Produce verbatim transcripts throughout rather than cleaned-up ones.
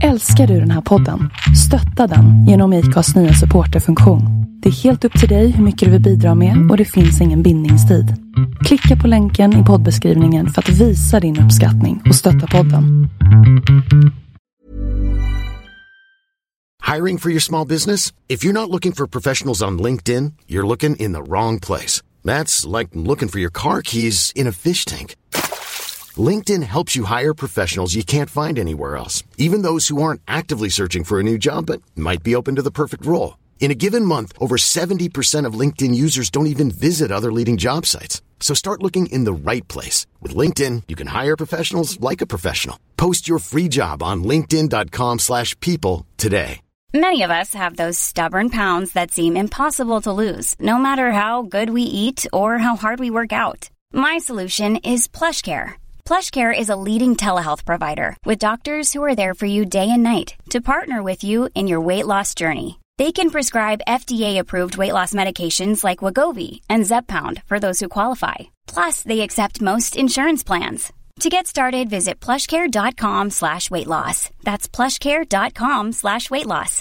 Älskar du den här podden? Stötta den genom I C A:s nya supporterfunktion. Det är helt upp till dig hur mycket du vill bidra med och det finns ingen bindningstid. Klicka på länken i poddbeskrivningen för att visa din uppskattning och stötta podden. Hiring for your small business? If you're not looking for professionals on LinkedIn, you're looking in the wrong place. That's like looking for your car keys in a fish tank. LinkedIn helps you hire professionals you can't find anywhere else, even those who aren't actively searching for a new job but might be open to the perfect role. In a given month, over seventy percent of LinkedIn users don't even visit other leading job sites. So start looking in the right place. With LinkedIn, you can hire professionals like a professional. Post your free job on linkedin dot com slash people today. Many of us have those stubborn pounds that seem impossible to lose, no matter how good we eat or how hard we work out. My solution is PlushCare. PlushCare is a leading telehealth provider with doctors who are there for you day and night to partner with you in your weight loss journey. They can prescribe F D A-approved weight loss medications like Wegovy and Zepbound for those who qualify. Plus, they accept most insurance plans. To get started, visit plushcare.com slash weight loss. That's plushcare.com slash weight loss.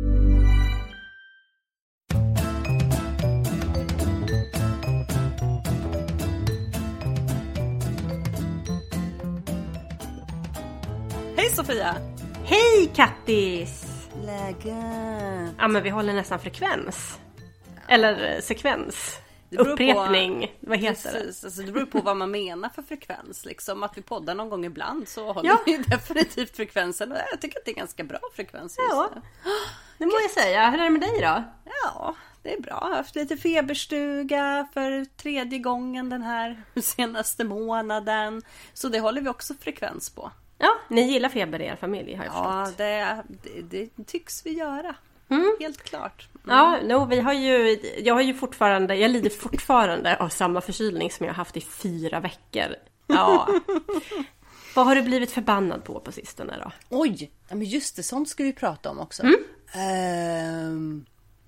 Hej Sofia! Hej Kattis! Läge? Ja, men vi håller nästan frekvens. Eller sekvens. På, upprepning, vad heter precis, det? Alltså det beror på vad man menar för frekvens. Liksom att vi poddar någon gång ibland så håller ja. vi definitivt frekvensen. Jag tycker att det är ganska bra frekvens just ja. nu. Det må jag säga. Hur är det med dig då? Ja, det är bra. Jag har haft lite feberstuga för tredje gången den här senaste månaden. Så det håller vi också frekvens på. Ja, ni gillar feber i er familj har jag Ja, förstått. det, det, det tycks vi göra. Mm. Helt klart. Mm. Ja, no, vi har ju, jag har ju fortfarande, jag lider fortfarande av samma förkylning som jag har haft i fyra veckor. Ja. Vad har du blivit förbannad på på sistone då? Oj, men just det, sånt ska vi prata om också. Mm. Ehm,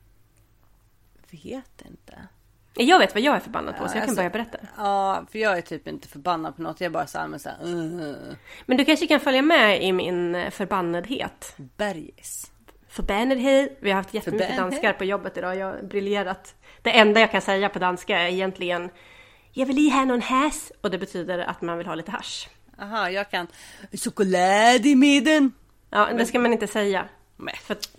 vet inte. Jag vet vad jag är förbannad på, ja, så jag kan alltså, börja berätta. Ja, för jag är typ inte förbannad på något. Jag är bara så här med så här, uh. Men du kanske kan följa med i min förbannadhet. Bergis. Förbannadhet. Vi har haft jättemycket danskar på jobbet idag. Jag har briljerat. Det enda jag kan säga på danska är egentligen jag vill i här någon häs. Och det betyder att man vill ha lite hasch. Aha, jag kan choklad i midden. Ja, det ska man inte säga. Nej. För att,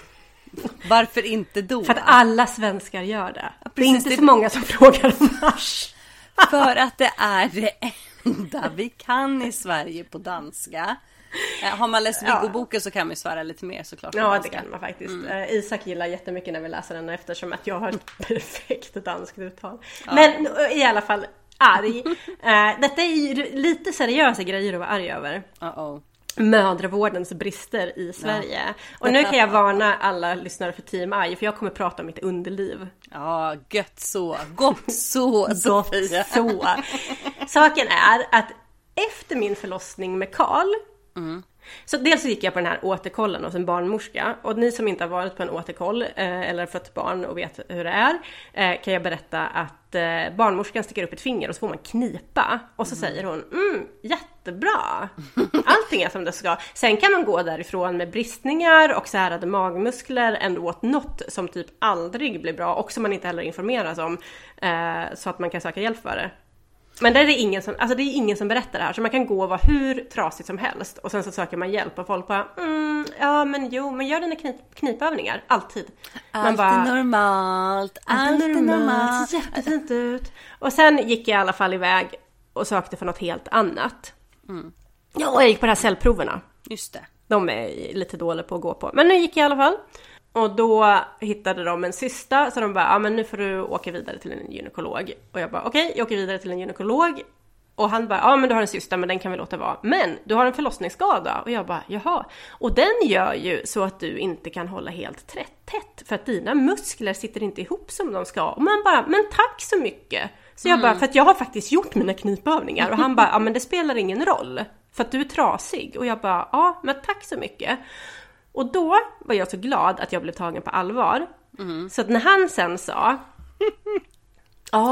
varför inte då? För att alla svenskar gör det. Ja, det är inte så många som frågar om hasch. För att det är det enda vi kan i Sverige på danska. Har man läst Viggo-boken så kan man ju svära lite mer såklart. Ja, det kan man faktiskt. Mm. Isak gillar jättemycket när vi läser den eftersom att jag har ett perfekt danskt uttal. Ja. Men i alla fall arg. Detta är ju lite seriösa grejer att vara arg över. Uh-oh. Mödravårdens brister i Sverige. Ja. Och nu kan jag varna alla lyssnare för Team Arg, för jag kommer prata om mitt underliv. Ja, gött så. Gott så, Sofia. så. Saken är att efter min förlossning med Karl mm. så dels så gick jag på den här återkollen hos en barnmorska. Och ni som inte har varit på en återkoll eh, eller fått barn och vet hur det är eh, kan jag berätta att eh, barnmorskan sticker upp ett finger och så får man knipa. Och så mm. säger hon, mm, jättebra. Allting är som det ska. Sen kan man gå därifrån med bristningar och särade magmuskler ändå åt något som typ aldrig blir bra. Och som man inte heller informeras om eh, så att man kan söka hjälp för det. Men där är det ingen som, alltså det är ingen som berättar det här. Så man kan gå och vara hur trasigt som helst. Och sen så söker man hjälp och folk bara, mm, ja men jo, men gör dina knip, knipövningar. Alltid. Man allt bara, är normalt. Allt är normalt. Ser jättefint ut. Och sen gick jag i alla fall iväg och sökte för något helt annat. Mm. Ja, och jag gick på de här cellproverna. Just det. De är lite dåliga på att gå på. Men nu gick jag i alla fall. Och då hittade de en cysta. Så de bara, ja men nu får du åka vidare till en gynekolog. Och jag bara, okej, okay, jag åker vidare till en gynekolog. Och han bara, ja men du har en cysta men den kan vi låta vara. Men du har en förlossningsskada. Och jag bara, jaha. Och den gör ju så att du inte kan hålla helt tätt. För att dina muskler sitter inte ihop som de ska. Och man bara, men tack så mycket. Så jag mm. bara, för att jag har faktiskt gjort mina knipövningar. Och han bara, ja men det spelar ingen roll. För att du är trasig. Och jag bara, ja men tack så mycket. Och då var jag så glad att jag blev tagen på allvar. Mm. Så att när han sen sa, ja,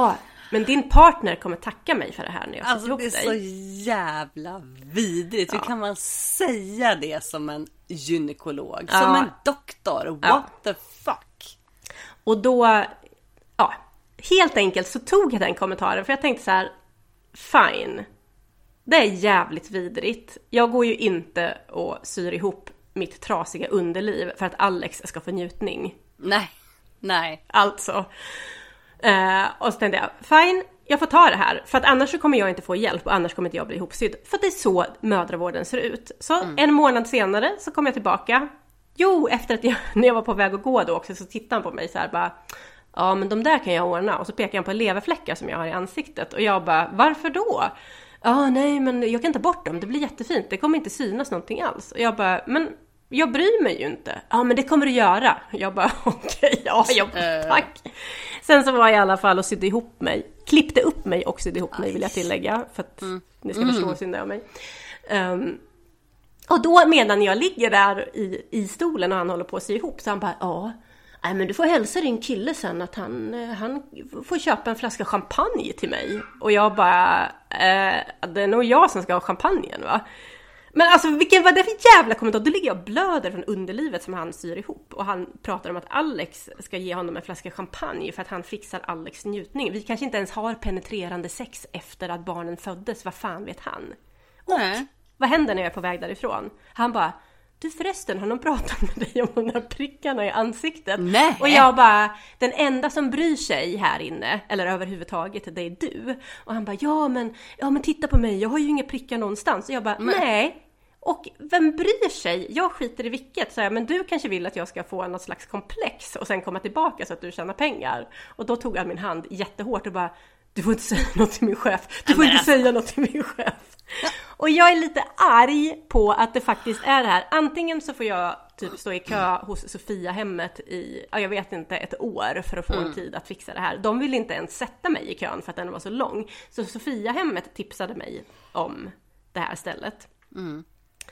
Men din partner kommer tacka mig för det här när jag alltså, ihop dig. Det är dig. Så jävla vidrigt. Ja. Hur kan man säga det som en gynekolog? Ja. Som en doktor? What ja. the fuck? Och då, ja, helt enkelt så tog jag den kommentaren. För jag tänkte så här, fine. Det är jävligt vidrigt. Jag går ju inte och syr ihop mitt trasiga underliv för att Alex ska få njutning. Nej, nej. Alltså. Uh, och så tänkte jag, fine, jag får ta det här. För att annars så kommer jag inte få hjälp och annars kommer inte jag bli ihopsydd. För det är så mödravården ser ut. Så mm. en månad senare så kom jag tillbaka. Jo, efter att jag, när jag var på väg att gå då också så tittade han på mig så här bara, ja men de där kan jag ordna. Och så pekade han på leverfläckar som jag har i ansiktet. Och jag bara, varför då? Ja, ah, nej men jag kan ta bort dem, det blir jättefint. Det kommer inte synas någonting alls. Och jag bara, men jag bryr mig ju inte. Ja, ah, men det kommer du göra. Jag bara, okej, okay, ja, jag, tack. Sen så var jag i alla fall och sydde ihop mig. Klippte upp mig och sydde ihop mig, vill jag tillägga. För att mm. ni ska förstå synd av mig. Um, och då medan jag ligger där i, i stolen och han håller på att sy ihop. Så han bara, ja, nej men du får hälsa din kille sen att han, han får köpa en flaska champagne till mig. Och jag bara, eh, det är nog jag som ska ha champagnen va? Men alltså vilken var det för jävla kommentar? Då ligger jag och blöder från underlivet som han syr ihop. Och han pratar om att Alex ska ge honom en flaska champagne för att han fixar Alex njutning. Vi kanske inte ens har penetrerande sex efter att barnen föddes. Vad fan vet han? Och Nej. Vad händer när jag är på väg därifrån? Han bara, du förresten, har någon pratat med dig om de där prickarna i ansiktet? Nej. Och jag bara, den enda som bryr sig här inne, eller överhuvudtaget, det är du. Och han bara, ja men, ja men titta på mig, jag har ju inga prickar någonstans. Och jag bara, nej. nej. Och vem bryr sig? Jag skiter i vilket. Så jag, men du kanske vill att jag ska få något slags komplex och sen komma tillbaka så att du tjänar pengar. Och då tog han min hand jättehårt och bara, du får inte säga något till min chef. Du får inte säga något till min chef. Och jag är lite arg på att det faktiskt är det här. Antingen så får jag typ stå i kö hos Sofia-hemmet i, ja, jag vet inte, ett år för att få mm. en tid att fixa det här. De vill inte ens sätta mig i kön för att den var så lång. Så Sofia-hemmet tipsade mig om det här stället. Mm.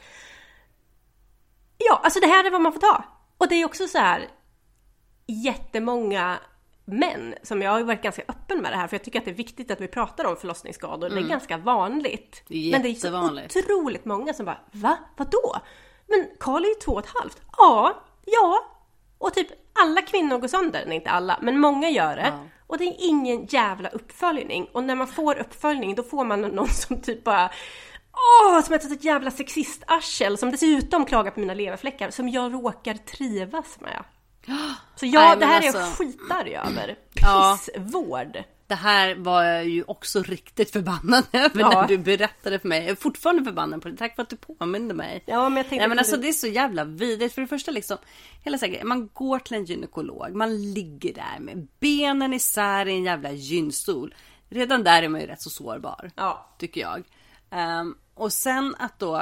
Ja, alltså det här är vad man får ta. Och det är också så här jättemånga män som jag har varit ganska öppen med det här. För jag tycker att det är viktigt att vi pratar om förlossningsskador. Mm. Det är ganska vanligt. Det är men det är så otroligt många som bara, va? Vadå? Men Karl är ju två och ett halvt. Ja, ja. Och typ alla kvinnor går sönder. Nej, inte alla, men många gör det. Ja. Och det är ingen jävla uppföljning. Och när man får uppföljning, då får man någon som typ bara... Åh, som ett, ett jävla sexistarsel som dessutom klagar på mina leverfläckar som jag råkar trivas med. Så jag, Nej, det här alltså... är jag skitar över. Pissvård. Ja. Det här var jag ju också riktigt förbannad över ja. när du berättade för mig. Jag är fortfarande förbannad på det. Tack för att du påminner mig. Ja, men jag tänkte... Nej, men alltså, det är så jävla vidrigt. För det första liksom, hela säkert, man går till en gynekolog. Man ligger där med benen isär i en jävla gynstol. Redan där är man ju rätt så sårbar. Ja. Tycker jag. Um, och sen att då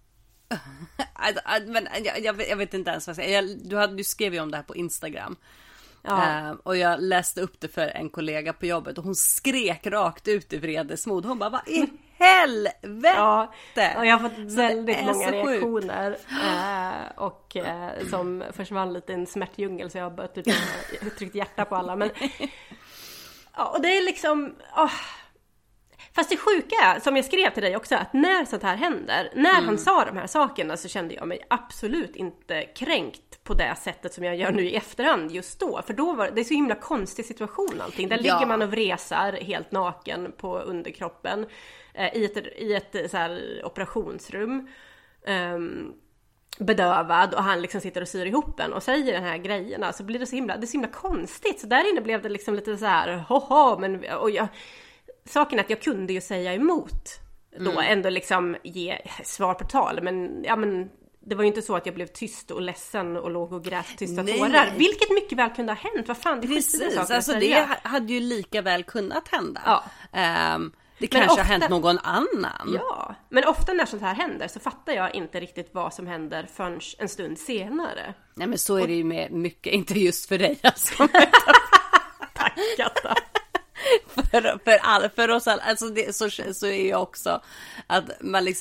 men jag, jag, jag vet inte ens vad jag säger. Jag, du, hade, du skrev ju om det här på Instagram. Ja. Um, och jag läste upp det för en kollega på jobbet. Och hon skrek rakt ut i vredesmod. Hon bara, vad i helvete? Ja, och jag har fått väldigt många reaktioner uh, Och uh, som försvann lite i en smärtdjungel. Så jag har börjat typ, tryckt hjärta på alla. Men, ja, och det är liksom... Oh, fast det sjuka, som jag skrev till dig också, att när sånt här händer, när mm. han sa de här sakerna så kände jag mig absolut inte kränkt på det sättet som jag gör nu i efterhand just då. För då var det är så himla konstig situation allting. Där ja. ligger man och vresar helt naken på underkroppen eh, i ett, i ett så här, operationsrum. Um, bedövad och han liksom sitter och syr ihop en och säger den här grejerna, så blir det så himla, det är så himla konstigt. Så där inne blev det liksom lite så här, hoho, men och jag saken är att jag kunde ju säga emot då, mm. ändå liksom ge svar på tal, men ja men det var ju inte så att jag blev tyst och ledsen och låg och grät tysta Nej. tårar, vilket mycket väl kunde ha hänt. Vad fan, det Precis, alltså det hade ju lika väl kunnat hända. Ja. Um, det kanske ofta, har hänt någon annan. Ja, men ofta när sånt här händer så fattar jag inte riktigt vad som händer förrän en stund senare. Nej, men så är det ju med mycket, inte just för dig alltså. Tack, Katta. För, för, all, för oss alla, alltså det, så, så är jag också att man liksom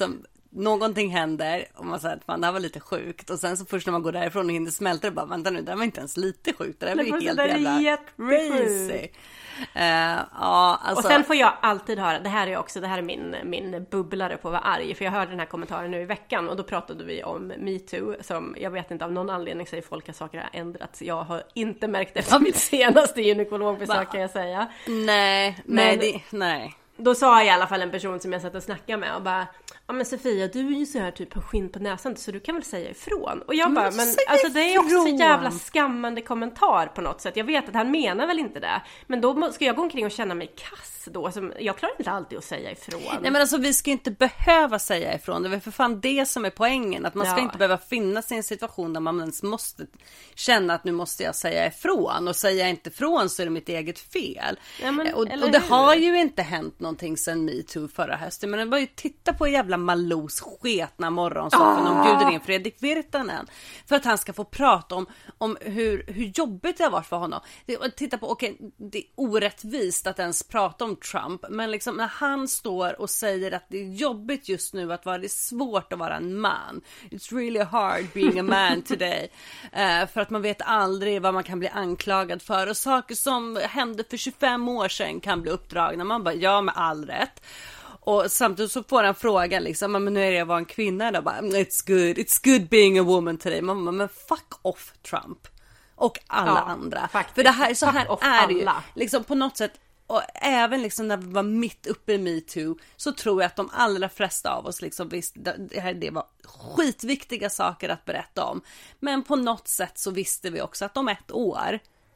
någonting händer och man säger att fan, det här var lite sjukt. Och sen så först när man går därifrån och hinner smälta det bara, vänta nu, det här var inte ens lite sjukt. Det här var ju helt jävla crazy. Uh, ja, alltså. Och sen får jag alltid höra, det här är också, det här är min, min bubblare på att vara arg. För jag hörde den här kommentaren nu i veckan och då pratade vi om MeToo. Som jag vet inte, av någon anledning säger folk att saker har ändrats. Jag har inte märkt det från mitt senaste gynekologbesök kan jag säga. Nej, nej, det, nej. Då sa i alla fall en person som jag satt och snackade med och bara, ja men Sofia, du är ju så här typ har skinn på näsan så du kan väl säga ifrån. Och jag bara, men, men alltså det är också en jävla skammande kommentar på något sätt. Jag vet att han menar väl inte det. Men då ska jag gå omkring och känna mig kass då. Som, jag klarar inte alltid att säga ifrån. Nej men alltså vi ska inte behöva säga ifrån. Det är för fan det som är poängen. Att man ska ja. inte behöva finnas i en situation där man ens måste känna att nu måste jag säga ifrån. Och säger jag inte ifrån så är det mitt eget fel. Ja, men, och, och det har ju inte hänt någonting sedan MeToo förra hösten. Men det var ju titta på jävla Malous sketna morgonsoffan oh. och bjuder in Fredrik Virtanen för att han ska få prata om, om hur, hur jobbigt det har varit för honom. Det, titta på, okej, okay, det är orättvist att ens prata om Trump, men liksom när han står och säger att det är jobbigt just nu att vara, det är svårt att vara en man. It's really hard being a man today. uh, för att man vet aldrig vad man kan bli anklagad för och saker som hände för tjugofem år sedan kan bli uppdragna. Man bara, ja med all rätt. Och samtidigt så får han frågan liksom, men nu är jag var en kvinna då bara, it's good, it's good being a woman today. Man bara, men fuck off Trump. Och alla ja, andra. Faktiskt. För det här, så här är det ju. Liksom på något sätt, och även liksom när vi var mitt uppe i MeToo så tror jag att de allra flesta av oss liksom visste, det här det var skitviktiga saker att berätta om. Men på något sätt så visste vi också att om ett år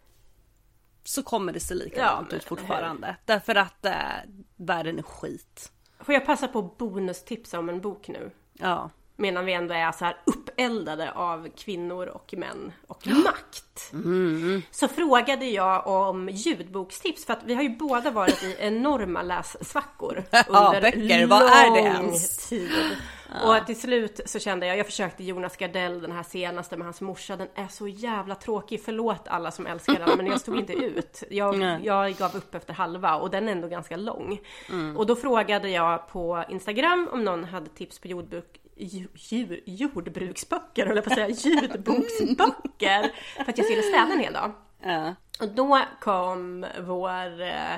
så kommer det se likadant ja, ut fortfarande. Därför att äh, världen är skit. Får jag passa på bonustipsa om en bok nu? Ja. Medan vi ändå är så här uppeldade av kvinnor och män och makt. Mm. Så frågade jag om ljudbokstips. För att vi har ju båda varit i enorma lässvackor ja, under böcker. Vad är det ens? Tid. Ja. Och till slut så kände jag, jag försökte Jonas Gardell, den här senaste med hans morsa, den är så jävla tråkig, förlåt alla som älskar den, men jag stod inte ut. Jag, jag gav upp efter halva och den är ändå ganska lång. Mm. Och då frågade jag på Instagram om någon hade tips på ljudbok, jord, jordbruksböcker, eller på att säga ljudboksböcker, för att jag skulle städa en hel dag. Ja. Och då kom vår eh,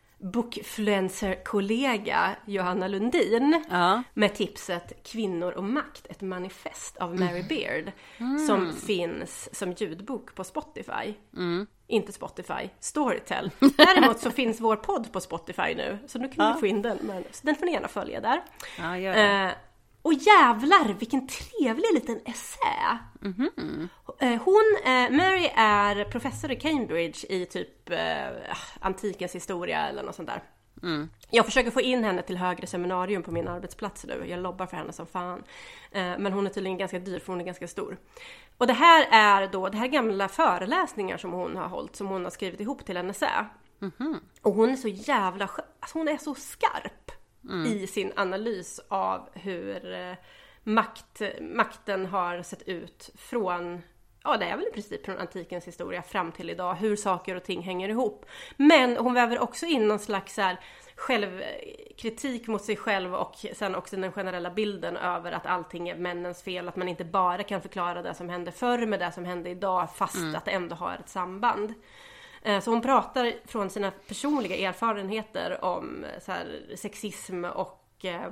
bookfluencer-kollega Johanna Lundin ja. med tipset Kvinnor och makt, ett manifest av Mary Beard mm. som finns som ljudbok på Spotify. Mm. Inte Spotify, Storytel. Däremot så finns vår podd på Spotify nu, så nu kan ja. du få in den, men den får ni gärna följa där. Ja, gör det. Eh, Och jävlar, vilken trevlig liten essä. Mm-hmm. Hon, eh, Mary är professor i Cambridge i typ eh, antikens historia eller något sånt där. Mm. Jag försöker få in henne till högre seminarium på min arbetsplats nu. Jag lobbar för henne som fan. Eh, men hon är tydligen ganska dyr för hon är ganska stor. Och det här är då, det här gamla föreläsningar som hon har hållit, som hon har skrivit ihop till en essä. Mm-hmm. Och hon är så jävla, alltså hon är så skarp. Mm. I sin analys av hur eh, makt, makten har sett ut från, ja det är väl i princip från antikens historia fram till idag, hur saker och ting hänger ihop. Men hon väver också in någon slags så här, självkritik mot sig själv och sen också den generella bilden över att allting är männens fel, att man inte bara kan förklara det som hände förr med det som hände idag, fast mm. att det ändå har ett samband. Så hon pratar från sina personliga erfarenheter om så här, sexism och eh,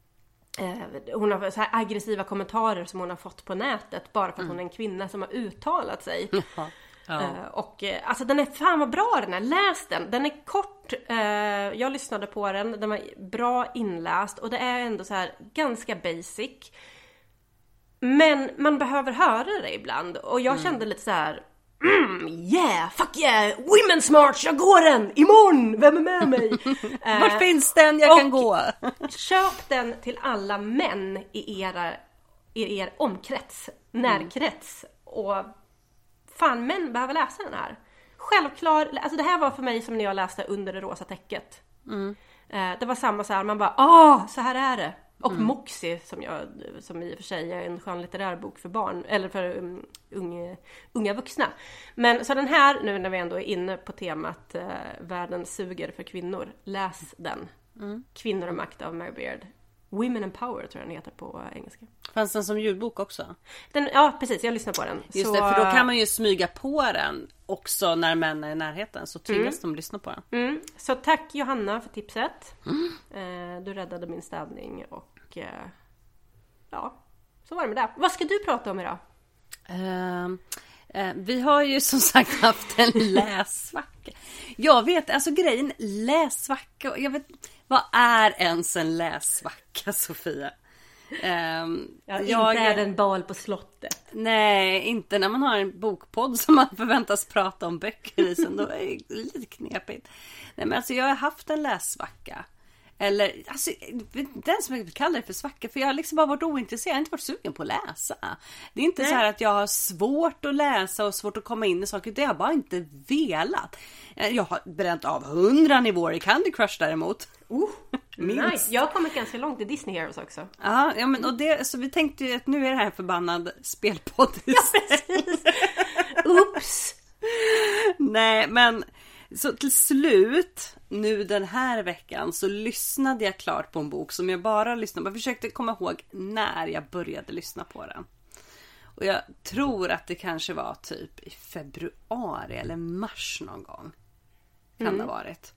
hon har så här aggressiva kommentarer som hon har fått på nätet bara för att mm. hon är en kvinna som har uttalat sig. Ja. Ja. Eh, och alltså den är fan vad bra den är, läs den. Den är kort, eh, jag lyssnade på den, den var bra inläst och det är ändå så här ganska basic. Men man behöver höra det ibland och jag mm. kände lite så här. Mm, yeah, fuck yeah, Women's March, jag går den, imorgon, vem är med mig? eh, Vart finns den, jag kan gå? Köp den till alla män i, era, i er omkrets, närkrets mm. och fan, män behöver läsa den här. Självklart, alltså det här var för mig som när jag läste Under det rosa täcket. Mm. eh, Det var samma så här, man bara, ah, så här är det. Och mm. Moxie som, jag, som i och för sig är en skönlitterär bok för barn eller för um, unga, unga vuxna. Men så den här, nu när vi ändå är inne på temat uh, världen suger för kvinnor, läs den. Mm. Kvinnor och makt av Mary Beard. Women and Power tror jag den heter på engelska. Fanns den som ljudbok också? Den, ja, precis. Jag lyssnar på den. Just så... det, för då kan man ju smyga på den också när män är i närheten. Så tvingas mm. de lyssna på den. Mm. Så tack Johanna för tipset. Mm. Eh, du räddade min städning och eh, ja, så var det med det. Vad ska du prata om idag? Uh, uh, vi har ju som sagt haft en lässvacka. Jag vet, alltså grejen, lässvacka. Jag vet, vad är ens en lässvacka, Sofia? Um, ja, jag, inte är det en bal på slottet. Nej, inte när man har en bokpodd som man förväntas prata om böcker i. Så då är det lite knepigt. Nej, men alltså jag har haft en lässvacka. Eller, alltså, den som jag kallar det för svacka. För jag har liksom bara varit ointresserad. Jag har inte varit sugen på att läsa. Det är inte Nej. så här att jag har svårt att läsa och svårt att komma in i saker. Det har jag bara inte velat. Jag har bränt av hundra nivåer i Candy Crush däremot. Oh, nice. Jag har kommit ganska långt i Disney Heroes också. Aha, ja, men och det, så vi tänkte ju att nu är det här förbannad spelpodd. Ja, precis. Oops. Nej, men så till slut nu den här veckan så lyssnade jag klart på en bok som jag bara lyssnade på. Jag försökte komma ihåg när jag började lyssna på den. Och jag tror att det kanske var typ i februari eller mars någon gång. Kan mm. det ha varit.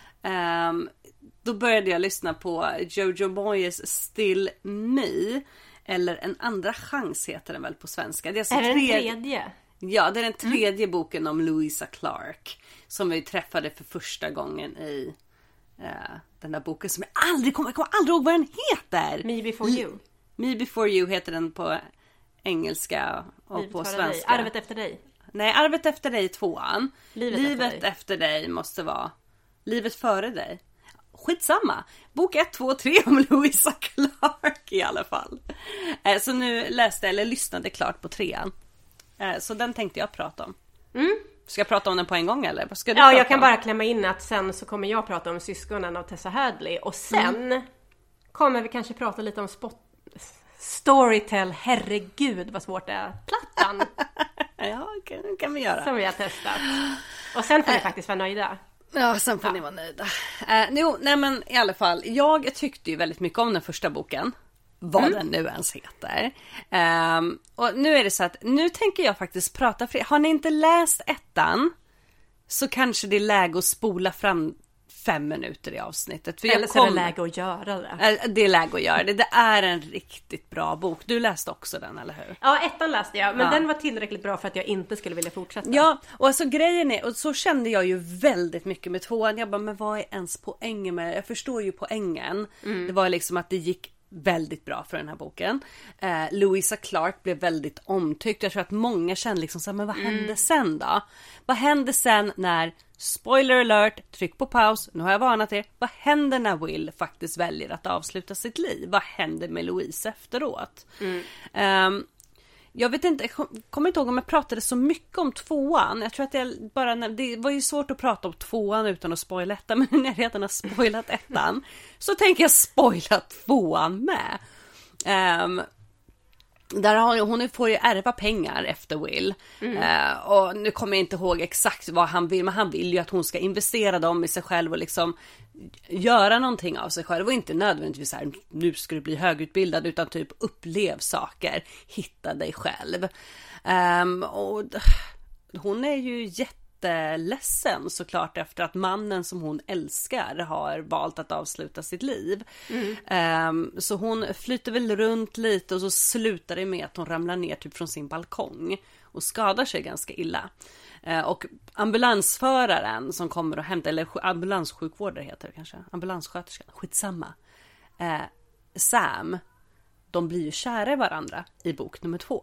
Um, då började jag lyssna på Jojo Moyes Still Me. Eller En andra chans heter den väl på svenska. Det är, alltså är det tre... den tredje? Ja, det är den tredje mm. boken om Louisa Clark. Som vi träffade för första gången i uh, den där boken som jag aldrig kommer, jag kommer aldrig ihåg vad den heter. Me Before You. Me Before You heter den på engelska och Livet på svenska. Dig. Arvet efter dig. Nej, Arvet efter dig tvåan. Livet, Livet efter, dig. efter dig måste vara Livet före dig. Skitsamma. Bok ett, två, tre om Louisa Clark i alla fall. Eh, så nu läste eller lyssnade klart på trean. Eh, så den tänkte jag prata om. Mm. Ska jag prata om den på en gång eller? Vad ska du ja, prata jag kan om? bara klämma in att sen så kommer jag prata om Syskonen av Tessa Hadley. Och sen mm. kommer vi kanske prata lite om spot... Storytel. Herregud vad svårt det är. Plattan. Ja, kan, kan vi göra. Som vi har testat. Och sen får ni äh. faktiskt vara nöjda. Ja, sen får ja. ni vara nöjda. Uh, jo, nej men i alla fall. Jag tyckte ju väldigt mycket om den första boken. Vad mm. den nu ens heter. Um, och nu är det så att nu tänker jag faktiskt prata för har ni inte läst ettan så kanske det är läge att spola fram fem minuter i avsnittet. För Eller så kom... är det läge att göra det. Det är läge att göra det. Det är en riktigt bra bok. Du läste också den, eller hur? Ja, ettan läste jag. Men ja. den var tillräckligt bra för att jag inte skulle vilja fortsätta. Ja, och alltså grejen är, och så kände jag ju väldigt mycket med tvåan. Jag bara, men vad är ens poängen med det? Jag förstår ju poängen. Mm. Det var liksom att det gick väldigt bra för den här boken. Eh, Louisa Clark blev väldigt omtyckt. Jag tror att många kände liksom så här, men vad hände mm. sen då? Vad hände sen när, spoiler alert, tryck på paus, nu har jag varnat er. Vad händer när Will faktiskt väljer att avsluta sitt liv? Vad händer med Louise efteråt? Mm. Um, jag vet inte, jag kommer inte ihåg om jag pratade så mycket om tvåan. Jag tror att jag bara, det var ju svårt att prata om tvåan utan att spoila ettan. Men när jag redan har spoilat ettan så tänker jag spoila tvåan med. Um, där har, hon får ju ärva pengar efter Will. Mm. Uh, och nu kommer jag inte ihåg exakt vad han vill. Men han vill ju att hon ska investera dem i sig själv och liksom göra någonting av sig själv. Och inte nödvändigtvis så här, nu ska du bli högutbildad. Utan typ upplev saker. Hitta dig själv. Um, och hon är ju jätteledsen såklart efter att mannen som hon älskar har valt att avsluta sitt liv. Mm. Um, så hon flyter väl runt lite och så slutar det med att hon ramlar ner typ från sin balkong och skadar sig ganska illa. Uh, och ambulansföraren som kommer och hämtar, eller ambulanssjukvårdare heter det kanske, ambulanssköterskan, skitsamma. Uh, Sam, de blir ju kära i varandra i bok nummer två.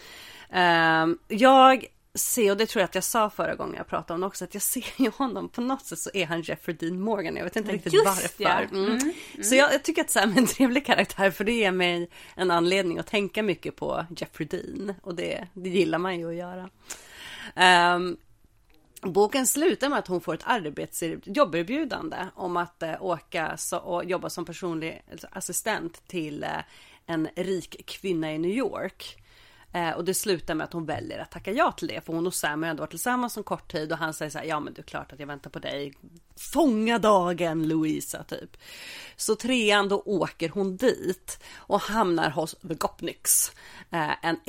Uh, jag se, och det tror jag att jag sa förra gången jag pratade om också, att jag ser ju honom på något sätt så är han Jeffrey Dean Morgan. Jag vet inte riktigt Just varför. Ja. Mm. Mm. Mm. Så jag, jag tycker att Sam är en trevlig karaktär för det ger mig en anledning att tänka mycket på Jeffrey Dean. Och det, det gillar man ju att göra. Um, boken slutar med att hon får ett arbetsjobberbjudande om att uh, åka så, och jobba som personlig assistent till uh, en rik kvinna i New York. Eh, och det slutar med att hon väljer att tacka ja till det. För hon och Sam har ändå varit tillsammans en kort tid. Och han säger så här, ja men det är klart att jag väntar på dig. Fånga dagen, Louisa, typ. Så trean, då åker hon dit. Och hamnar hos The Gopniks. Eh, en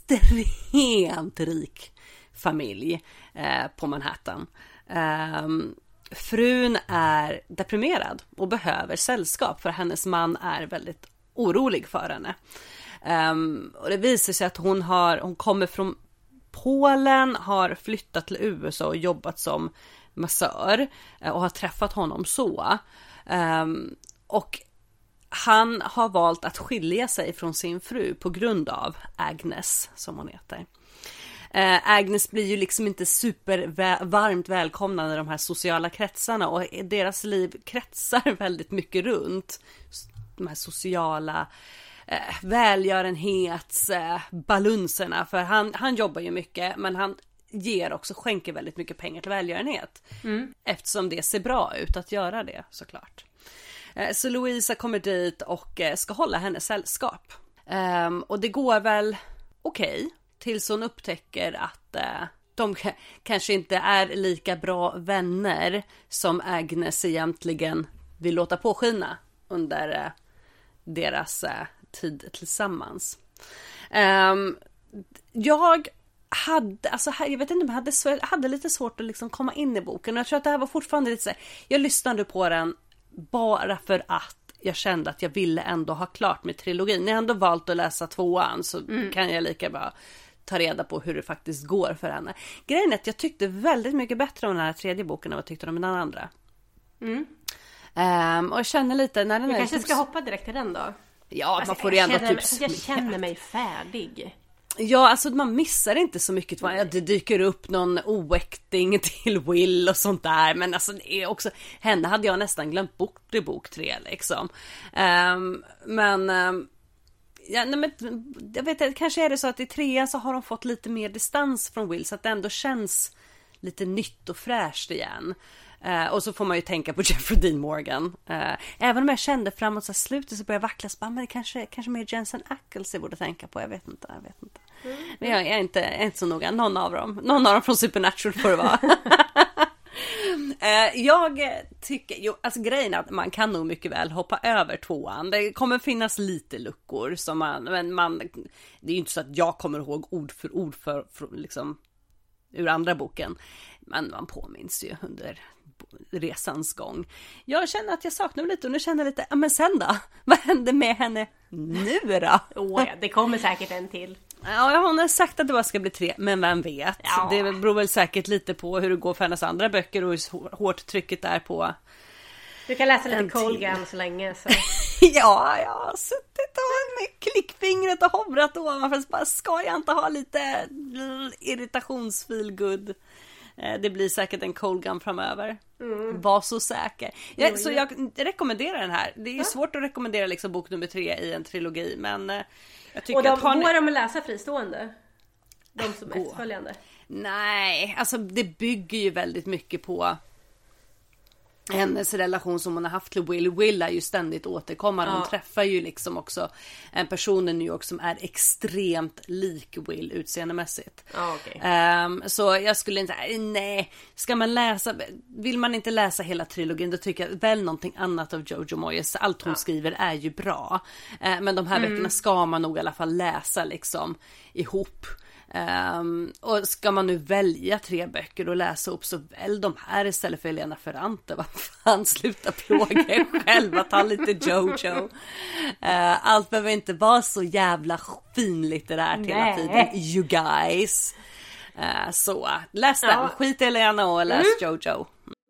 extremt rik familj eh, på Manhattan. Eh, frun är deprimerad och behöver sällskap. För hennes man är väldigt orolig för henne. Um, och det visar sig att hon har hon kommer från Polen, har flyttat till U S A och jobbat som massör uh, och har träffat honom så. Um, och han har valt att skilja sig från sin fru på grund av Agnes, som hon heter. Uh, Agnes blir ju liksom inte super vä- varmt välkomnande i de här sociala kretsarna, och deras liv kretsar väldigt mycket runt de här sociala eh, välgörenhets eh, balunserna. För han, han jobbar ju mycket, men han ger också, skänker väldigt mycket pengar till välgörenhet. Mm. Eftersom det ser bra ut att göra det, såklart. Eh, så Louisa kommer dit och eh, ska hålla henne sällskap. Um, och det går väl okej, okay, tills hon upptäcker att eh, de k- kanske inte är lika bra vänner som Agnes egentligen vill låta påskina under eh, deras eh, tid tillsammans. Um, jag hade, alltså här, jag vet inte om jag hade, jag hade lite svårt att liksom komma in i boken. Jag tror att det här var fortfarande lite så här, jag lyssnade på den bara för att jag kände att jag ville ändå ha klart med trilogin. Jag har ändå valt att läsa tvåan, så mm. kan jag lika bara ta reda på hur det faktiskt går för henne. Grejen är att jag tyckte väldigt mycket bättre om den här tredje boken än vad jag tyckte om den andra. Mm. Um, och jag känner lite när den jag är kanske typ... ska hoppa direkt till den då. Ja, alltså, man får ju jag ändå känner, typ jag känner mig färdig. Ja, alltså man missar inte så mycket. Det dyker upp någon oäkting till Will och sånt där. Men alltså det är också, henne hade jag nästan glömt bort i bok tre liksom. Um, men um, ja, nej, men jag vet inte, kanske är det så att i trean så har de fått lite mer distans från Will, så att det ändå känns lite nytt och fräscht igen. Uh, och så får man ju tänka på Jeffrey Dean Morgan. Uh, även om jag kände framåt så slutet så började jag vackla. Så bara, men det kanske, kanske mer Jensen Ackles jag borde tänka på. Jag vet inte, jag vet inte. Mm. Men jag är inte, jag är inte så noga. Någon av dem. Någon av dem från Supernatural får det vara. uh, jag tycker, jo, alltså grejen är att man kan nog mycket väl hoppa över tvåan. Det kommer finnas lite luckor som man, men man, det är ju inte så att jag kommer ihåg ord för ord för, för liksom ur andra boken. Men man påminns ju under resans gång. Jag känner att jag saknar lite, och nu känner jag lite, ja men sen då? Vad hände med henne nu då? Åh ja, det kommer säkert en till. Ja, hon har sagt att det bara ska bli tre, men vem vet? Ja. Det beror väl säkert lite på hur det går för hennes andra böcker och hur hårt trycket är på. Du kan läsa lite Cold Gun så länge. Så. Ja, jag har suttit och med klickfingret och hovrat ovanför, så bara, ska jag inte ha lite irritationsfeelgood? Det blir säkert en Cold Gun framöver. Mm. Var så säker. Ja, mm. Så jag rekommenderar den här. Det är ju ja. svårt att rekommendera liksom bok nummer tre i en trilogi, men jag tycker och de, att har ni... går de att läsa fristående? De som är efterföljande? Nej, alltså det bygger ju väldigt mycket på hennes relation som hon har haft till Will. Will är ju ständigt återkommande. Hon ja. träffar ju liksom också en person i New York som är extremt lik Will utseendemässigt. Ja, okay. um, så jag skulle inte säga, nej, ska man läsa, vill man inte läsa hela trilogin, då tycker jag väl någonting annat av Jojo Moyes. Allt hon ja. skriver är ju bra. Uh, men de här mm. böckerna ska man nog i alla fall läsa liksom ihop. Um, och ska man nu välja tre böcker och läsa upp, så välj de här istället för Elena Ferrante. Vad fan, sluta plåga er själva, ta lite Jojo. Uh, allt behöver inte vara så jävla finlitterärt hela tiden, you guys. Uh, så läs den, ja. skit i Elena och läs mm. Jojo.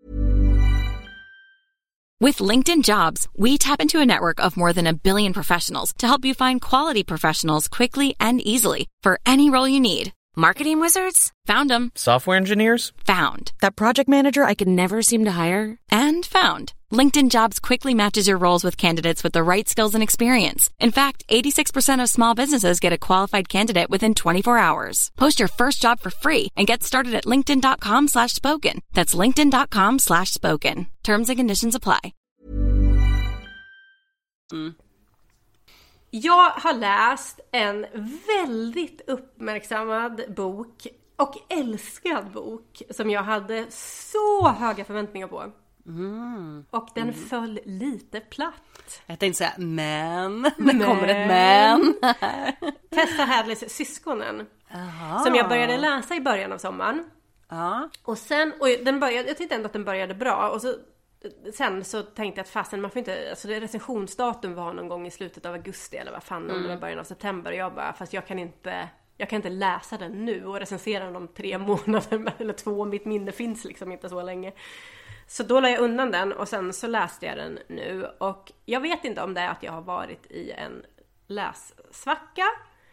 With LinkedIn Jobs, we tap into a network of more than a billion professionals to help you find quality professionals quickly and easily for any role you need. Marketing wizards? Found them. Software engineers? Found. That project manager I could never seem to hire? And found. LinkedIn Jobs quickly matches your roles with candidates with the right skills and experience. In fact, eighty-six percent of small businesses get a qualified candidate within twenty-four hours. Post your first job for free and get started at linkedin.com slash spoken. That's linkedin.com slash spoken. Terms and conditions apply. Mm. Jag har läst en väldigt uppmärksammad bok och älskad bok som jag hade så höga förväntningar på. Mm. Och den mm. föll lite platt. Jag tänkte säga, men, men. Det kommer ett men. Tessa Hadleys Syskonen. Aha. Som jag började läsa i början av sommaren. Aha. Och sen, och den började, jag tyckte ändå att den började bra. Och så, sen så tänkte jag att fasen, man får inte, alltså det recensionsdatum var någon gång i slutet av augusti eller vad fan, mm. under början av september. Och jag bara, fast jag kan inte... Jag kan inte läsa den nu och recensera den om tre månader eller två. Mitt minne finns liksom inte så länge. Så då la jag undan den och sen så läste jag den nu. Och jag vet inte om det är att jag har varit i en lässvacka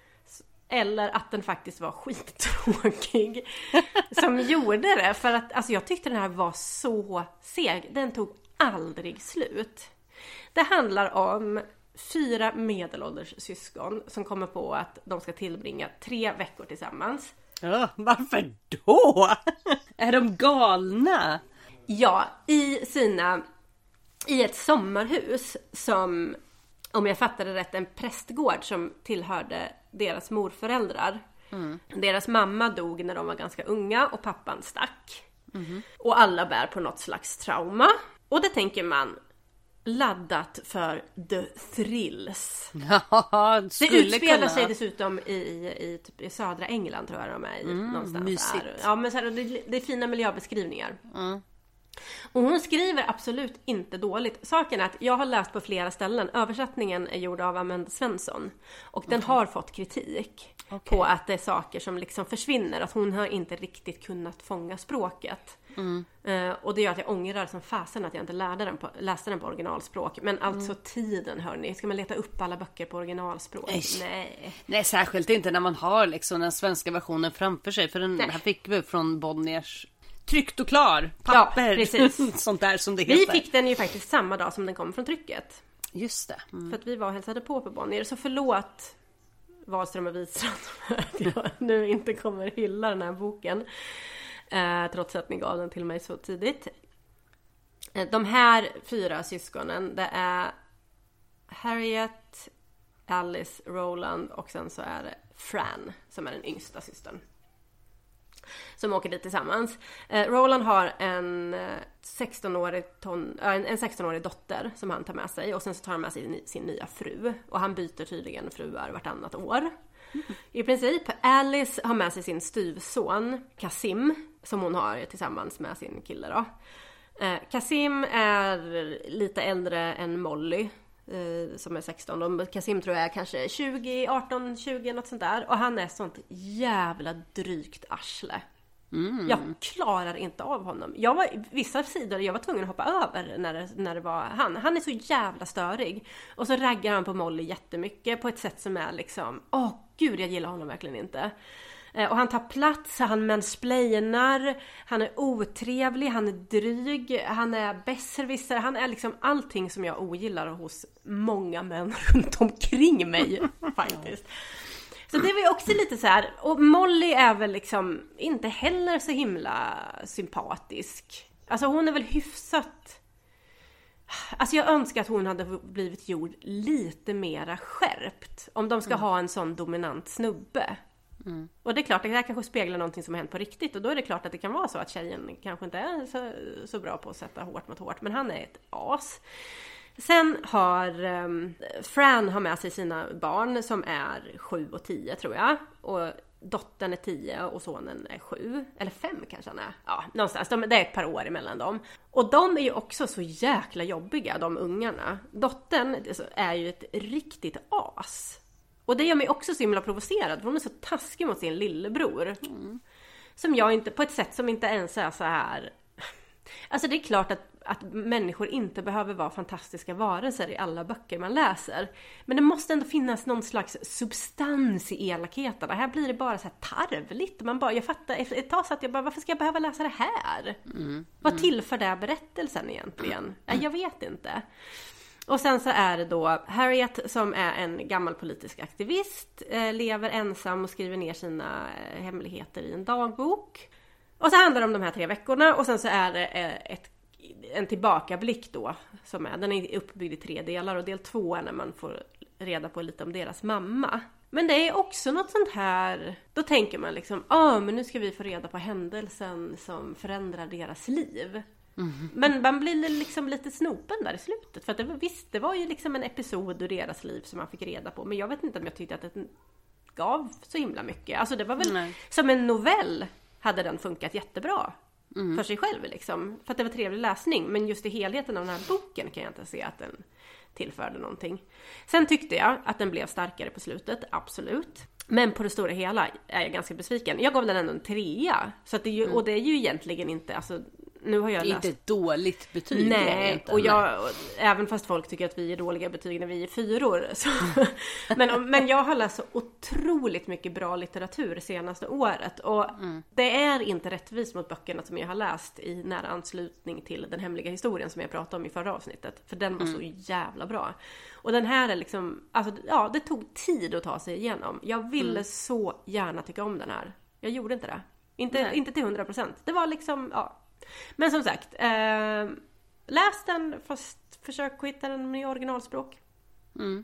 eller att den faktiskt var skittråkig som gjorde det. För att alltså, jag tyckte den här var så seg. Den tog aldrig slut. Det handlar om... fyra medelålders syskon som kommer på att de ska tillbringa tre veckor tillsammans. Ja, varför då? Är de galna? Ja, i sina i ett sommarhus som, om jag fattade rätt, en prästgård som tillhörde deras morföräldrar. Mm. Deras mamma dog när de var ganska unga och pappan stack. Mm. Och alla bär på något slags trauma. Och det tänker man laddat för the thrills. Ja, det utspelar kunna. sig dessutom i, i, i, typ, i södra England tror jag de är i. Mm, någonstans där. Ja, men så här, det, det är fina miljöbeskrivningar. Mm. Och hon skriver absolut inte dåligt. Saken är att jag har läst på flera ställen. Översättningen är gjord av Amanda Svensson. Och den okay. har fått kritik okay. på att det är saker som liksom försvinner. Att hon har inte riktigt kunnat fånga språket. Mm. Uh, och det gör att jag ångrar som fasen att jag inte lärde den på, läste den på originalspråk. Men mm. alltså tiden, hörni. Ska man leta upp alla böcker på originalspråk? Nej. Nej. Nej, särskilt inte när man har liksom den svenska versionen framför sig. För den Nej. här fick vi från Bonniers... Tryckt och klar, papper, ja, precis. Sånt där som det heter. Vi fick den ju faktiskt samma dag som den kom från trycket. Just det. Mm. För att vi var och hälsade på på Bonnier. Så förlåt Wahlström och Widstrand att jag nu inte kommer hylla den här boken. Eh, trots att ni gav den till mig så tidigt. Eh, de här fyra syskonen, det är Harriet, Alice, Roland och sen så är det Fran som är den yngsta systern. Som åker dit tillsammans. Eh, Roland har en sexton-årig, ton, äh, en sexton-årig dotter som han tar med sig. Och sen så tar han med sig sin, sin nya fru. Och han byter tydligen fruar vartannat år. Mm. I princip. Alice har med sig sin styvson Kasim. Som hon har tillsammans med sin kille då. Eh, Kasim är lite äldre än Molly. Eh, som är sexton. Och Kasim tror jag är kanske tjugo, arton, tjugo något sånt där. Och han är sånt jävla drygt arsle. Mm. Jag klarar inte av honom. Jag var vissa sidor jag var tvungen att hoppa över när det, när det var han. Han är så jävla störig. Och så raggar han på Molly jättemycket på ett sätt som är liksom, åh oh, gud, jag gillar honom verkligen inte. Och han tar plats, han mansplainar, han är otrevlig, han är dryg, han är besserwisser, han är liksom allting som jag ogillar hos många män runt omkring mig faktiskt. Så det var ju också lite så här, och Molly är väl liksom inte heller så himla sympatisk. Alltså hon är väl hyfsat, alltså jag önskar att hon hade blivit gjord lite mera skärpt om de ska mm. ha en sån dominant snubbe. Mm. Och det är klart, det här kanske speglar någonting som har hänt på riktigt. Och då är det klart att det kan vara så att tjejen kanske inte är så, så bra på att sätta hårt mot hårt. Men han är ett as. Sen har um, Fran har med sig sina barn som är sju och tio tror jag. Och dottern är tio och sonen är sju. Eller fem kanske han är. Ja, någonstans. De, det är ett par år emellan dem. Och de är ju också så jäkla jobbiga, de ungarna. Dottern är ju ett riktigt as. Och det gör mig också så himla provocerad. För hon är så taskig mot sin lillebror. Mm. Som jag inte, på ett sätt som inte ens är så här. Alltså det är klart att, att människor inte behöver vara fantastiska varelser i alla böcker man läser. Men det måste ändå finnas någon slags substans i elakheterna. Här blir det bara så här tarvligt. Man bara, jag fattar, ett tag så att jag bara, varför ska jag behöva läsa det här? Mm. Vad tillför det berättelsen egentligen? Mm. Jag vet inte. Och sen så är det då Harriet som är en gammal politisk aktivist, eh, lever ensam och skriver ner sina eh, hemligheter i en dagbok. Och så handlar det om de här tre veckorna och sen så är det eh, ett, en tillbakablick då. Som är, den är uppbyggd i tre delar och del två är när man får reda på lite om deras mamma. Men det är också något sånt här, då tänker man liksom, ja ah, men nu ska vi få reda på händelsen som förändrar deras liv. Mm. Men man blir liksom lite snopen där i slutet. För att det var, visst, det var ju liksom en episod ur deras liv som man fick reda på. Men jag vet inte om jag tyckte att det gav så himla mycket. Alltså det var väl Nej. som en novell hade den funkat jättebra. Mm. För sig själv liksom. För att det var trevlig läsning. Men just i helheten av den här boken kan jag inte se att den tillförde någonting. Sen tyckte jag att den blev starkare på slutet, absolut. Men på det stora hela är jag ganska besviken. Jag gav den ändå en trea. Så att det är ju, mm. Och det är ju egentligen inte, alltså, nu har jag det är läst... inte ett dåligt betyg. Nej, inte, och jag, och, även fast folk tycker att vi är dåliga betyg när vi är fyror. Så, men, men jag har läst så otroligt mycket bra litteratur senaste året. Och mm. det är inte rättvist mot böckerna som jag har läst i nära anslutning till Den hemliga historien som jag pratade om i förra avsnittet. För den var mm. så jävla bra. Och den här är liksom, alltså, ja, det tog tid att ta sig igenom. Jag ville mm. så gärna tycka om den här. Jag gjorde inte det. Inte, inte till hundra procent. Det var liksom, ja. Men som sagt, eh, läs den, fast försök hitta den i originalspråk. Mm.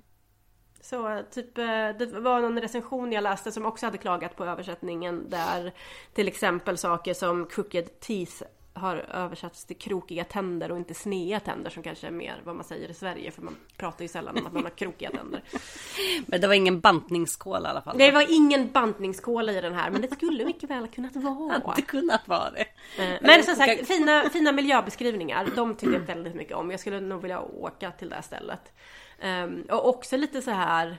Så typ, det var någon recension jag läste som också hade klagat på översättningen, där till exempel saker som crooked teeth har översatts till krokiga tänder och inte snea tänder, som kanske är mer vad man säger i Sverige, för man pratar ju sällan om att man har krokiga tänder. Men det var ingen bantningsskåla i alla fall. Det var ingen bantningsskåla i den här, men det skulle mycket väl kunnat vara. Hade kunnat vara det. Men, men som sagt, fina, fina miljöbeskrivningar, de tycker jag väldigt mycket om. Jag skulle nog vilja åka till det här stället. Um, och också lite så här,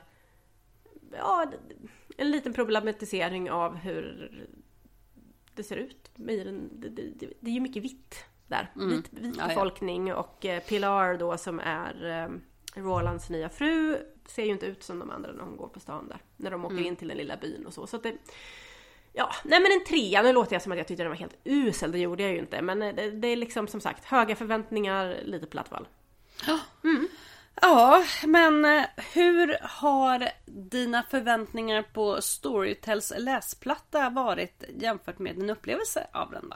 ja, en liten problematisering av hur det ser ut. Det, det, det, det är ju mycket vitt där. Mm. Vit, vit befolkning. Ja, ja. Och eh, Pilar då, som är eh, Rolands nya fru, ser ju inte ut som de andra när hon går på stan där. När de åker mm. in till den lilla byn och så. Så att det, ja, nej men en trea. Nu låter jag som att jag tyckte den var helt usel. Det gjorde jag ju inte. Men det, det är liksom som sagt höga förväntningar, lite platt val. Mm. Ja, men hur har dina förväntningar på Storytels läsplatta varit jämfört med din upplevelse av den då?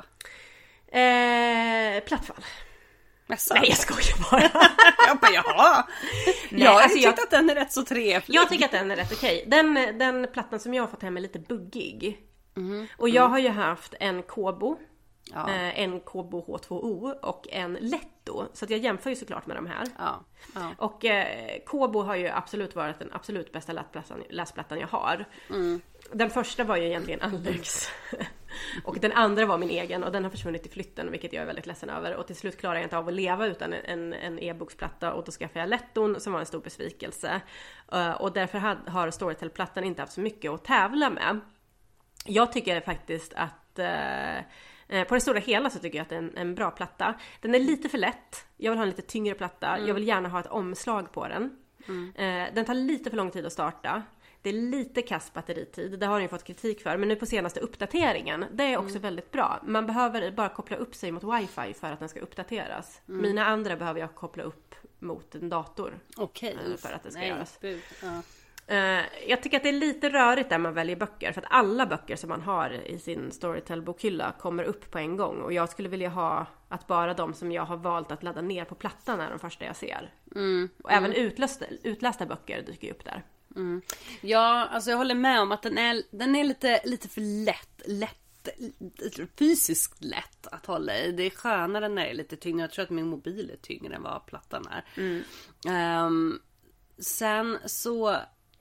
Eh, plattfall. Jaså? Nej, jag skojar bara. jag bara, jaha. Nej, jag alltså tycker jag, att den är rätt så trevlig. Jag tycker att den är rätt okej. Den, den plattan som jag har fått hem är lite buggig. Mm. Och jag mm. har ju haft en Kobo. Ja. En Kobo H två O och en Letto. Så att jag jämför ju såklart med de här. Ja. Ja. Och eh, Kobo har ju absolut varit den absolut bästa läsplattan, läsplattan jag har. Mm. Den första var ju egentligen Alex. Och den andra var min egen. Och den har försvunnit i flytten, vilket jag är väldigt ledsen över. Och till slut klarar jag inte av att leva utan en, en e-boksplatta. Och då skaffade jag Letton, som var en stor besvikelse. uh, Och därför har Storytel-plattan inte haft så mycket att tävla med. Jag tycker faktiskt att uh, på det stora hela så tycker jag att det är en, en bra platta. Den är lite för lätt. Jag vill ha en lite tyngre platta. Mm. Jag vill gärna ha ett omslag på den. Mm. Eh, den tar lite för lång tid att starta. Det är lite kass batteritid. Det har jag fått kritik för. Men nu på senaste uppdateringen, det är också mm. väldigt bra. Man behöver bara koppla upp sig mot wifi för att den ska uppdateras. Mm. Mina andra behöver jag koppla upp mot en dator. Okej. Okay. För att det ska Nej, göras. Ja. Jag tycker att det är lite rörigt där man väljer böcker. För att alla böcker som man har i sin Storytel-bokhylla kommer upp på en gång. Och jag skulle vilja ha att bara de som jag har valt att ladda ner på plattan är de första jag ser. Mm. Och mm. även utlästa, utlästa böcker dyker upp där. Mm. Ja, alltså jag håller med om att den är, den är lite, lite för lätt, lätt, fysiskt lätt att hålla i. Det är skönare när det är lite tyngre. Jag tror att min mobil är tyngre än vad plattan är. Mm. Um, sen så...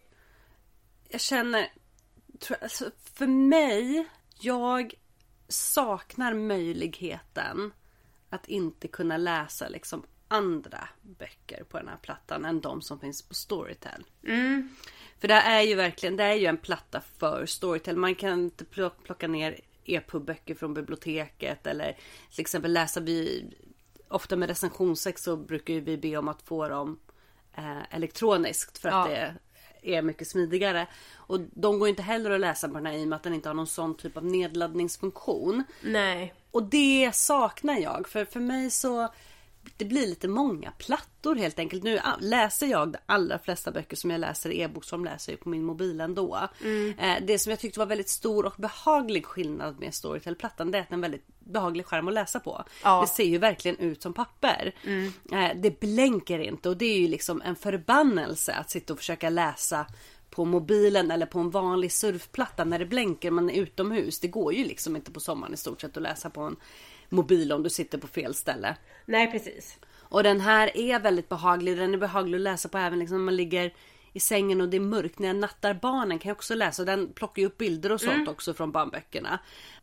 Jag känner, alltså för mig, jag saknar möjligheten att inte kunna läsa liksom andra böcker på den här plattan än de som finns på Storytel. Mm. För det är ju verkligen, det är ju en platta för Storytel. Man kan inte plocka ner E P U-böcker från biblioteket eller till exempel läsa vi, ofta med recensionsex så brukar ju vi be om att få dem eh, elektroniskt för att ja. det är mycket smidigare. Och de går inte heller att läsa på den här i och med att den inte har någon sån typ av nedladdningsfunktion. Nej. Och det saknar jag. För för mig så det blir lite många plattor helt enkelt. Nu läser jag de allra flesta böcker som jag läser i e-bok som läser jag på min mobil ändå. Mm. Eh, det som jag tyckte var väldigt stor och behaglig skillnad med Storytel-plattan, det är att den är en väldigt behaglig skärm att läsa på. Ja. Det ser ju verkligen ut som papper. Mm. Eh, det blänker inte, och det är ju liksom en förbannelse att sitta och försöka läsa på mobilen eller på en vanlig surfplatta när det blänker, man är utomhus. Det går ju liksom inte på sommaren i stort sett att läsa på en mobil om du sitter på fel ställe. Nej, precis. Och den här är väldigt behaglig. Den är behaglig att läsa på även liksom när man ligger i sängen och det är mörkt. När jag nattar barnen kan jag också läsa. Och den plockar ju upp bilder och sånt mm. också från barnböckerna.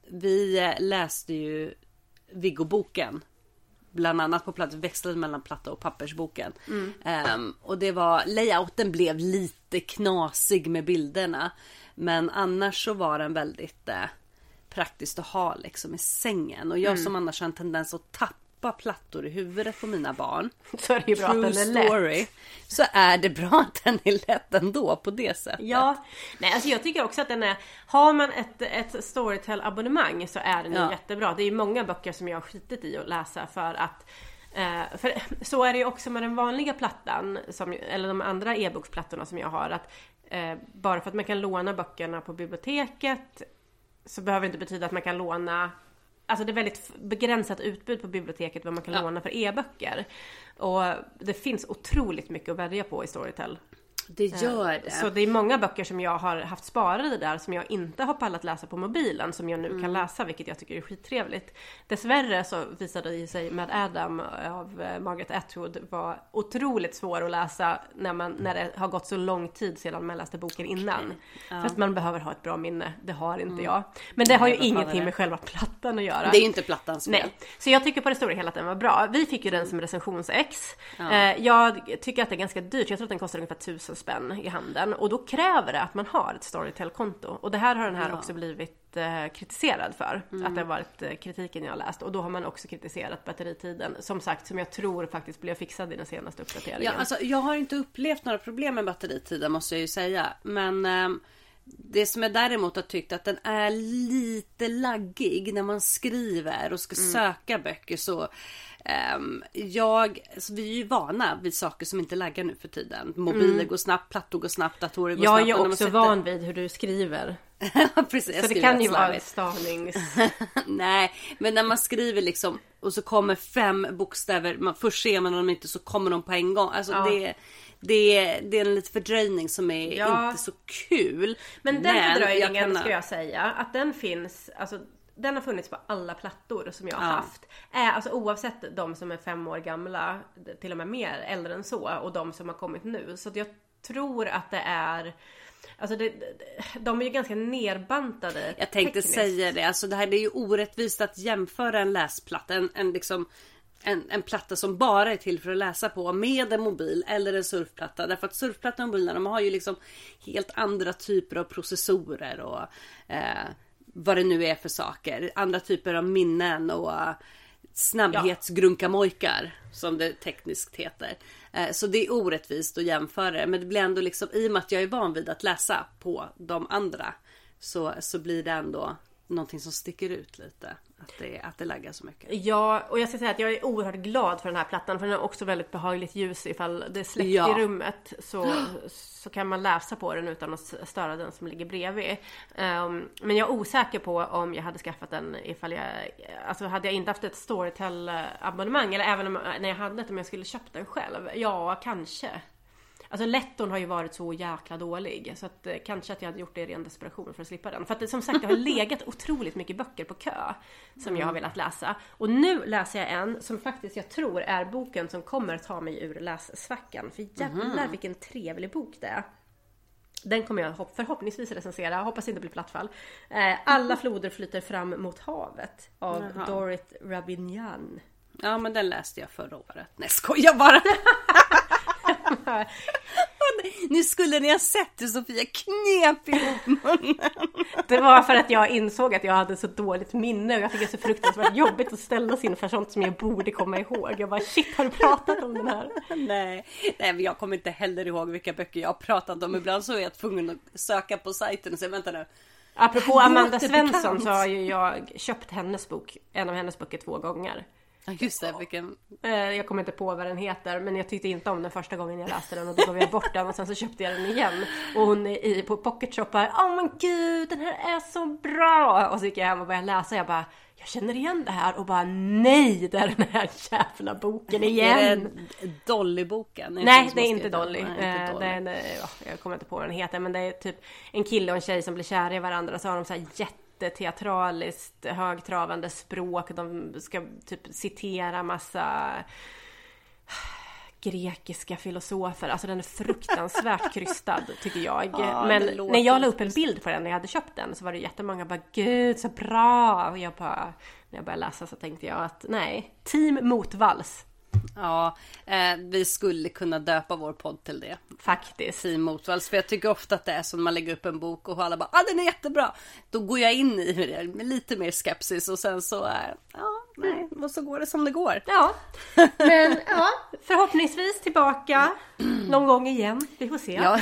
Vi läste ju Viggo-boken. Bland annat på plats, växlade mellan platta och pappersboken. Mm. Um, och det var, layouten blev lite knasig med bilderna. Men annars så var den väldigt eh, praktiskt att ha liksom i sängen. Och jag mm. som annars har en tendens att tappa plattor i huvudet på mina barn. Så är det ju bra True att den är story, lätt. Så är det bra att den är lätt ändå på det sättet. Ja, nej alltså jag tycker också att den är, har man ett, ett Storytel-abonnemang så är den ja. jättebra. Det är ju många böcker som jag har skitit i att läsa för att eh, för så är det ju också med den vanliga plattan som, eller de andra e-boksplattorna som jag har, att eh, bara för att man kan låna böckerna på biblioteket så behöver det inte betyda att man kan låna. Alltså det är väldigt begränsat utbud på biblioteket vad man kan ja. låna för e-böcker. Och det finns otroligt mycket att välja på i Storytel. Det gör det. Så det är många böcker som jag har haft sparade där som jag inte har pallat läsa på mobilen som jag nu mm. kan läsa, vilket jag tycker är skittrevligt. Dessvärre så visade det sig med Adam av Margaret Atwood var otroligt svår att läsa när, man, när det har gått så lång tid sedan man läste boken innan. Okay. Ja. För att man behöver ha ett bra minne. Det har inte mm. jag. Men det har ju ingenting med själva plattan att göra. Det är ju inte plattans fel. Nej. Så jag tycker på det stora hela att den var bra. Vi fick ju den som recensionsex. Ja. Jag tycker att det är ganska dyrt. Jag tror att den kostar ungefär tusen spänn i handeln. Och då kräver det att man har ett Storytel-konto. Och det här har den här ja. också blivit eh, kritiserad för. Mm. Att det har varit eh, kritiken jag har läst. Och då har man också kritiserat batteritiden. Som sagt, som jag tror faktiskt blev fixad i den senaste uppdateringen. Ja, alltså, jag har inte upplevt några problem med batteritiden måste jag ju säga. Men eh, det som är däremot har tyckt att den är lite laggig när man skriver och ska mm. söka böcker så... Um, jag, alltså vi är ju vana vid saker som inte laggar nu för tiden. Mobiler mm. går snabbt, plattor går snabbt, datorer går jag snabbt. Jag är också sätter... van vid hur du skriver. Precis, så det kan ju vara stavnings... Nej, men när man skriver liksom och så kommer fem bokstäver, man, först ser man dem inte så kommer de på en gång. Alltså ja. det, det, det är en liten fördröjning som är ja. inte så kul. Men den men fördröjningen jag kan... ska jag säga att den finns, alltså den har funnits på alla plattor som jag har ja. haft. Äh, alltså oavsett de som är fem år gamla, till och med mer äldre än så, och de som har kommit nu. Så jag tror att det är... Alltså det, de är ju ganska nerbantade. Jag tänkte tekniskt. säga det. Alltså det här det är ju orättvist att jämföra en läsplatta. En, en, liksom, en, en platta som bara är till för att läsa på med en mobil eller en surfplatta. Därför att surfplattan och mobilen, de har ju liksom helt andra typer av processorer och... Eh, vad det nu är för saker. Andra typer av minnen och snabbhetsgrunkamojkar som det tekniskt heter. Så det är orättvist att jämföra det. Men det blir ändå liksom, i och med att jag är van vid att läsa på de andra så, så blir det ändå någonting som sticker ut lite. Att det, att det laggar så mycket. Ja, och jag ska säga att jag är oerhört glad för den här plattan. För den är också väldigt behagligt ljus. Ifall det är släckt ja. i rummet så, så kan man läsa på den utan att störa den som ligger bredvid. Um, men jag är osäker på om jag hade skaffat den ifall jag... Alltså hade jag inte haft ett Storytel-abonnemang. Eller även om, när jag hade det, om jag skulle köpt den själv. Ja, kanske. Alltså Letton har ju varit så jäkla dålig. Så att eh, kanske att jag hade gjort det i ren desperation för att slippa den. För att som sagt, jag har legat otroligt mycket böcker på kö. Som mm. jag har velat läsa. Och nu läser jag en som faktiskt jag tror är boken som kommer ta mig ur lässvackan. För jävlar mm. vilken trevlig bok det är. Den kommer jag förhoppningsvis recensera. Hoppas inte bli plattfall. Eh, Alla floder flyter fram mot havet. Av Jaha. Dorrit Rabinjan. Ja, men den läste jag förra året. Nej, skojar bara. Nu skulle ni ha sett hur Sofia knep ihop munnen. Det var för att jag insåg att jag hade så dåligt minne. Och jag tycker det är så fruktansvärt jobbigt att ställa sig inför sånt som jag borde komma ihåg. Jag bara, shit, har du pratat om den här? Nej, nej men jag kommer inte heller ihåg vilka böcker jag har pratat om. Ibland så är jag tvungen att söka på sajten och säga, vänta nu. Apropå Amanda Svensson så har ju jag köpt hennes bok, en av hennes böcker två gånger. Ja, just det, vilken... Jag kommer inte på vad den heter, men jag tyckte inte om den första gången jag läste den och då gav jag bort den och sen så köpte jag den igen. Och hon i, på Pocket Shop bara, åh men gud, den här är så bra! Och så gick jag hem och började läsa och jag bara, jag känner igen det här och bara, nej, det är den här jävla boken igen. Är det Dolly-boken? Nej, det är inte Dolly. Nej, inte Dolly. Det är, det, ja, jag kommer inte på vad den heter, men det är typ en kille och en tjej som blir kära i varandra, så har de så här jätteteatraliskt högtravande språk. De ska typ citera massa grekiska filosofer. Alltså den är fruktansvärt krystad tycker jag. Ja, men när jag la upp en bild på den när jag hade köpt den så var det jättemånga bara, gud så bra. Och jag bara, när jag började läsa så tänkte jag att nej, team Motvals. Ja, eh, vi skulle kunna döpa vår podd till det. Faktiskt. Team Motvals. För jag tycker ofta att det är som man lägger upp en bok och alla bara, ah den är jättebra. Då går jag in i det med lite mer skepsis och sen så, eh, ja, nej, och så går det som det går. Ja, men ja, förhoppningsvis tillbaka någon gång igen. Vi får se. Ja.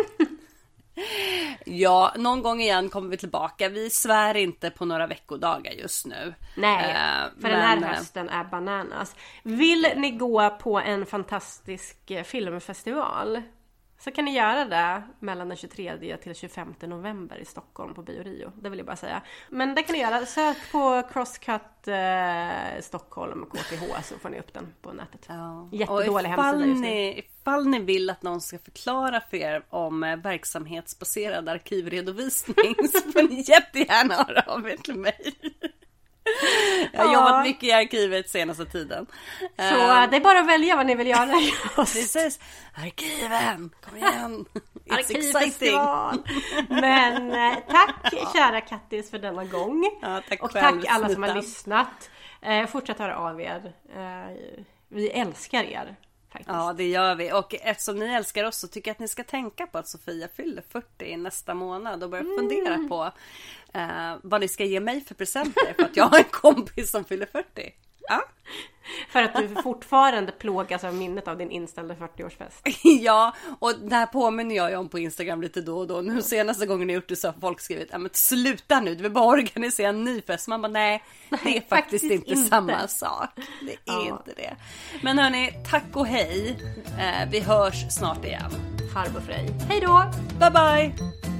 Ja, någon gång igen kommer vi tillbaka. Vi svär inte på några veckodagar just nu. Nej, eh, för men... den här hösten är bananas. Vill ni gå på en fantastisk filmfestival så kan ni göra det mellan den tjugotredje till tjugofemte november i Stockholm på Bio Rio. Det vill jag bara säga. Men det kan ni göra. Sök på Crosscut eh, Stockholm K T H så får ni upp den på nätet. Ja. Jättedålig hemsida just nu. Ifall ni vill att någon ska förklara för er om eh, verksamhetsbaserad arkivredovisning så får ni jättegärna höra av er till mig. Jag har ja. jobbat mycket i arkivet senaste tiden. Så uh, det är bara att välja vad ni vill göra. Precis. Arkiven, kom igen. Arkivfestival. Men eh, tack kära Kattis för denna gång. Ja, tack och själv, tack alla sluta. som har lyssnat. Eh, fortsätt höra av er. Eh, vi älskar er. Faktiskt. Ja, det gör vi. Och eftersom ni älskar oss så tycker jag att ni ska tänka på att Sofia fyller fyrtio nästa månad och börja mm. fundera på uh, vad ni ska ge mig för presenter för att jag har en kompis som fyller fyrtio. Ja. För att du fortfarande plågas av minnet av din inställda fyrtioårsfest. Ja, och det här påminner jag ju om på Instagram lite då och då. Nu senaste gången jag gjort det så har folk skrivit, ja men sluta nu, du vill bara organisera en ny fest. Man bara, nej, det är nej, faktiskt, faktiskt inte, inte samma sak. Det är ja. inte det. Men hörni, tack och hej. Eh, vi hörs snart igen. Harbo Frej. Hej då! Bye bye!